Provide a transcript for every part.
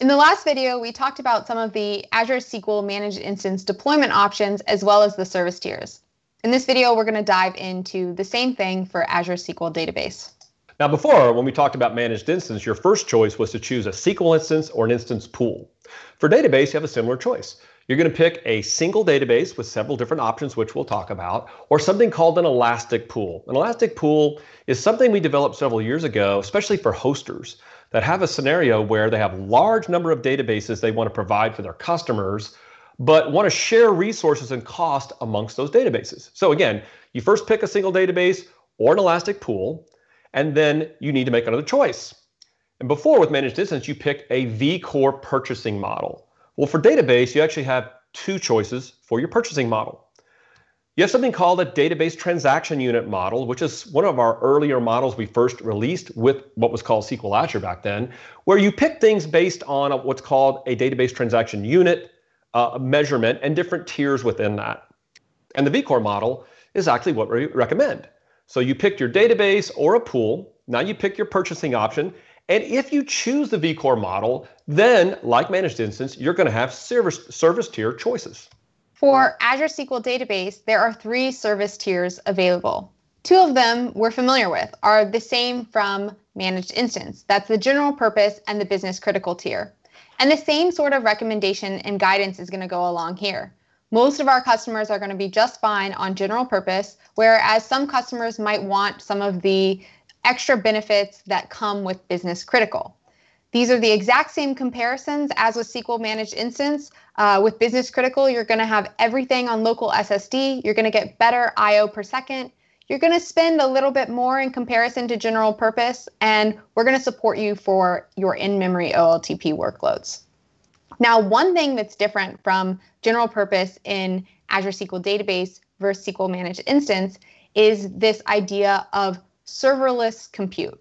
In the last video, we talked about some of the Azure SQL Managed Instance deployment options as well as the service tiers. In this video, we're going to dive into the same thing for Azure SQL Database. Now before, when we talked about managed instance, your first choice was to choose a SQL instance or an instance pool. For database, you have a similar choice. You're going to pick a single database with several different options, which we'll talk about, or something called an elastic pool. An elastic pool is something we developed several years ago, especially for hosters that have a scenario where they have a large number of databases they want to provide for their customers, but want to share resources and cost amongst those databases. So again, you first pick a single database or an elastic pool, and then you need to make another choice. And before, with managed instance, you pick a vCore purchasing model. Well, for database, you actually have two choices for your purchasing model. You have something called a database transaction unit model, which is one of our earlier models we first released with what was called SQL Azure back then, where you pick things based on what's called a database transaction unit measurement and different tiers within that. And the vCore model is actually what we recommend. So you picked your database or a pool. Now you pick your purchasing option. And if you choose the vCore model, then like managed instance, you're going to have service tier choices. For Azure SQL Database, there are 3 service tiers available. 2 of them we're familiar with are the same from managed instance. That's the general purpose and the business critical tier. And the same sort of recommendation and guidance is going to go along here. Most of our customers are going to be just fine on general purpose, whereas some customers might want some of the extra benefits that come with business critical. These are the exact same comparisons as with SQL Managed Instance. With business critical, you're going to have everything on local SSD. You're going to get better I/O per second. You're going to spend a little bit more in comparison to general purpose, and we're going to support you for your in-memory OLTP workloads. Now, one thing that's different from general purpose in Azure SQL Database versus SQL Managed Instance is this idea of serverless compute.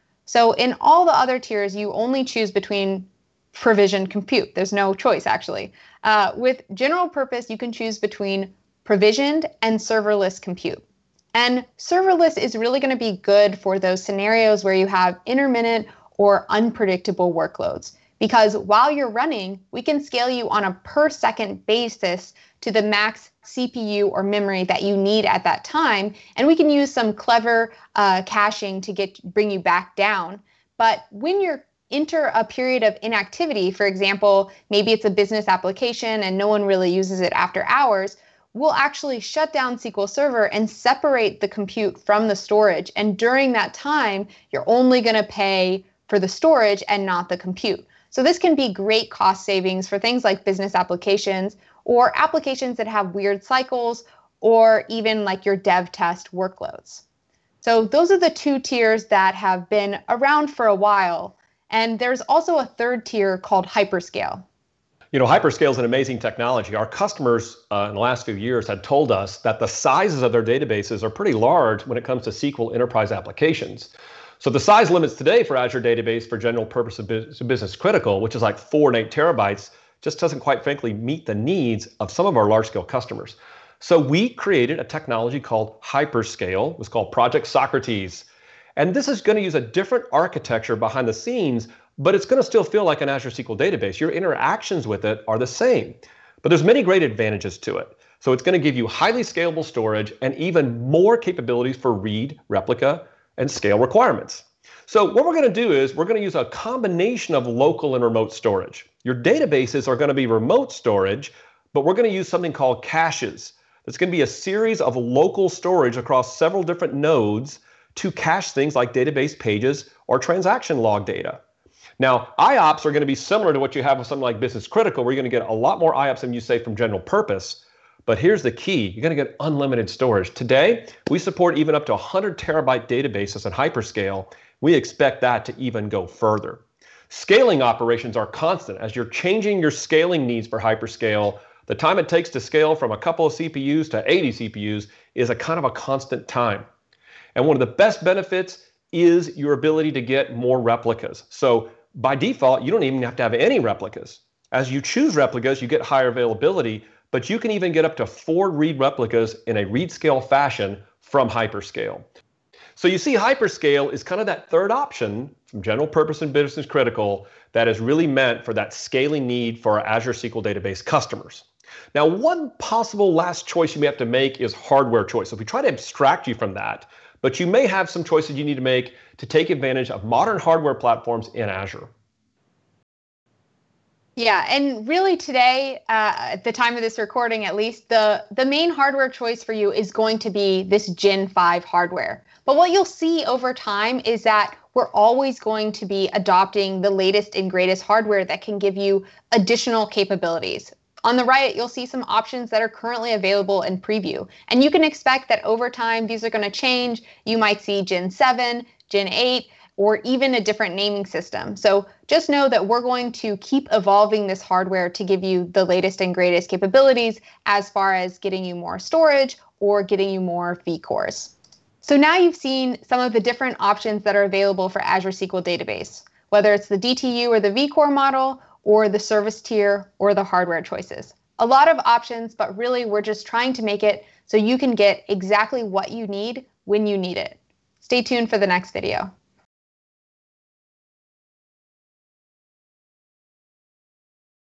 So in all the other tiers, you only choose between provisioned compute. There's no choice, actually. With general purpose, you can choose between provisioned and serverless compute. And serverless is really going to be good for those scenarios where you have intermittent or unpredictable workloads. Because while you're running, we can scale you on a per second basis to the max CPU or memory that you need at that time. And we can use some clever caching to bring you back down. But when you're enter a period of inactivity, for example, maybe it's a business application and no one really uses it after hours, we'll actually shut down SQL Server and separate the compute from the storage. And during that time, you're only going to pay for the storage and not the compute. So this can be great cost savings for things like business applications or applications that have weird cycles or even like your dev test workloads. So those are the 2 tiers that have been around for a while. And there's also a 3rd tier called Hyperscale. You know, Hyperscale is an amazing technology. Our customers in the last few years had told us that the sizes of their databases are pretty large when it comes to SQL enterprise applications. So the size limits today for Azure Database for general purpose of business critical, which is like 4 and 8 terabytes, just doesn't quite frankly meet the needs of some of our large scale customers. So we created a technology called Hyperscale. It was called Project Socrates. And this is going to use a different architecture behind the scenes, but it's going to still feel like an Azure SQL database. Your interactions with it are the same, but there's many great advantages to it. So it's going to give you highly scalable storage and even more capabilities for read, replica, and scale requirements. So what we're going to do is we're going to use a combination of local and remote storage. Your databases are going to be remote storage, but we're going to use something called caches. It's going to be a series of local storage across several different nodes to cache things like database pages or transaction log data. Now, IOPS are going to be similar to what you have with something like business critical, where you're going to get a lot more IOPS than you say from general purpose. But here's the key. You're going to get unlimited storage. Today, we support even up to 100 terabyte databases in Hyperscale. We expect that to even go further. Scaling operations are constant. As you're changing your scaling needs for Hyperscale, the time it takes to scale from a couple of CPUs to 80 CPUs is a kind of a constant time. And one of the best benefits is your ability to get more replicas. So by default, you don't even have to have any replicas. As you choose replicas, you get higher availability, but you can even get up to 4 read replicas in a read scale fashion from Hyperscale. So you see, hyperscale is kind of that third option from general purpose and business critical that is really meant for that scaling need for our Azure SQL database customers. Now, one possible last choice you may have to make is hardware choice. So if we try to abstract you from that, but you may have some choices you need to make to take advantage of modern hardware platforms in Azure. Yeah, and really today, at the time of this recording at least, the main hardware choice for you is going to be this Gen 5 hardware. But what you'll see over time is that we're always going to be adopting the latest and greatest hardware that can give you additional capabilities. On the right, you'll see some options that are currently available in preview. And you can expect that over time, these are going to change. You might see Gen 7, Gen 8, or even a different naming system. So just know that we're going to keep evolving this hardware to give you the latest and greatest capabilities as far as getting you more storage or getting you more vCores. So now you've seen some of the different options that are available for Azure SQL Database, whether it's the DTU or the vCore model, or the service tier, or the hardware choices. A lot of options, but really we're just trying to make it so you can get exactly what you need when you need it. Stay tuned for the next video.